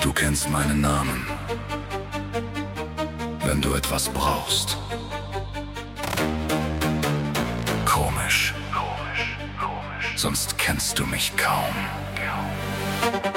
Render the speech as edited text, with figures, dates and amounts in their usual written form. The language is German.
Du kennst meinen Namen, wenn du etwas brauchst. Komisch, sonst kennst du mich kaum.